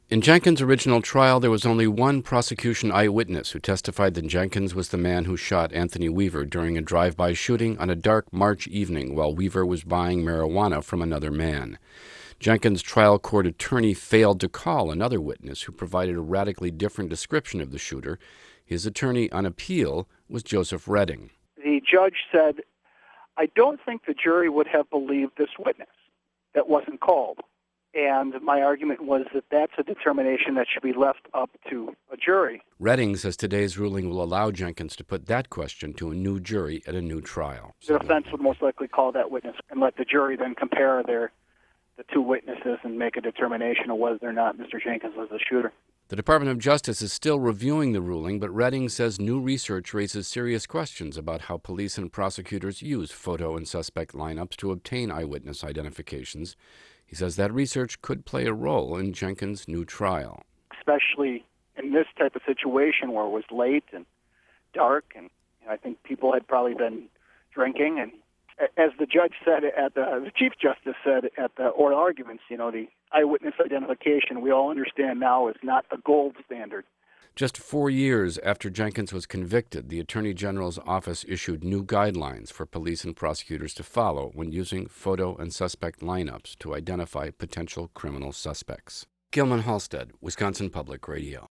In Jenkins' original trial, there was only one prosecution eyewitness who testified that Jenkins was the man who shot Anthony Weaver during a drive-by shooting on a dark March evening while Weaver was buying marijuana from another man. Jenkins' trial court attorney failed to call another witness who provided a radically different description of the shooter. His attorney on appeal was Joseph Redding. The judge said, "I don't think the jury would have believed this witness that wasn't called." And my argument was that that's a determination that should be left up to a jury. Redding says today's ruling will allow Jenkins to put that question to a new jury at a new trial. The defense would most likely call that witness and let the jury then compare the two witnesses and make a determination of whether or not Mr. Jenkins was the shooter. The Department of Justice is still reviewing the ruling, but Redding says new research raises serious questions about how police and prosecutors use photo and suspect lineups to obtain eyewitness identifications. He says that research could play a role in Jenkins' new trial. Especially in this type of situation where it was late and dark, and I think people had probably been drinking. And as the judge said, the Chief Justice said at the oral arguments, the eyewitness identification, we all understand now, is not the gold standard. Just 4 years after Jenkins was convicted, the Attorney General's office issued new guidelines for police and prosecutors to follow when using photo and suspect lineups to identify potential criminal suspects. Gilman Halstead, Wisconsin Public Radio.